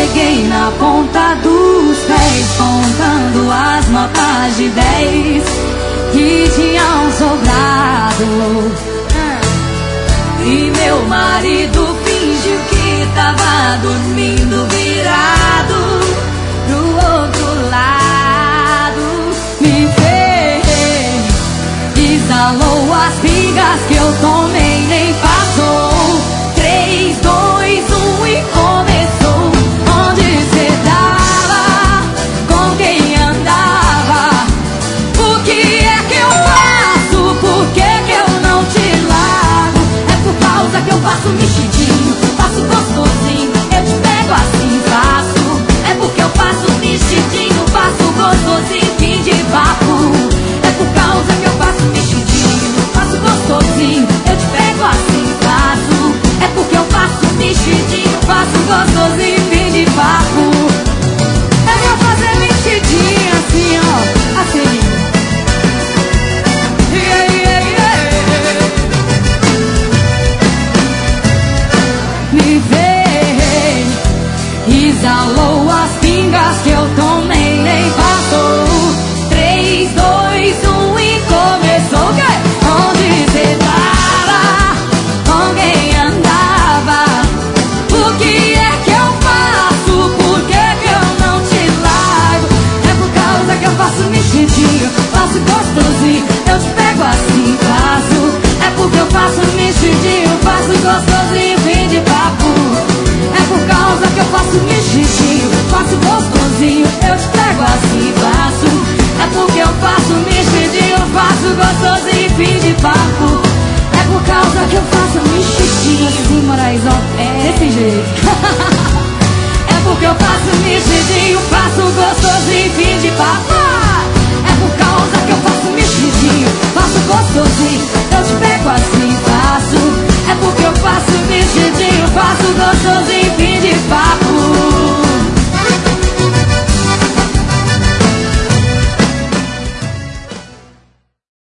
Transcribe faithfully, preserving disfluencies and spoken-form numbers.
cheguei na ponta dos pés, contando as notas de dez que tinham sobrado. E meu marido fingiu que tava dormindo virado pro outro lado. Me fez, exalou as pingas que eu tomei, nem passou. Três, dois, um e começou. Onde cê tava? Com quem andava? O que é que eu faço? Por que que eu não te largo? É por causa que eu faço mexidinho, faço gostosinho, eu te pego assim, faço. É porque eu faço mexidinho, faço gostosinho, fim de papo. É por causa que eu faço mexidinho, faço gostosinho, eu te pego assim, faço. É porque eu faço mexidinho, faço gostosinho, fim de papo. É pra fazer mexidinho assim, ó, assim. Yeah, yeah, yeah. Me vê, exalou as pingas que eu tomei, nem passou. Três, dois, um e começou. Onde cê tava? Com quem andava? O que é que eu faço? Por que que eu não te largo? É por causa que eu faço mexidinho, faço gostosinho, eu te pego assim, faço. É porque eu faço mexidinho, faço gostosinho, fim de papo. É por causa que eu faço mexidinho, faço gostosinho, eu te pego assim, faço. É porque eu faço mexidinho, faço gostosinho, fim de papo. É por causa que eu faço mexidinho assim, Moraes, ó, é desse jeito. É porque eu faço mexidinho, faço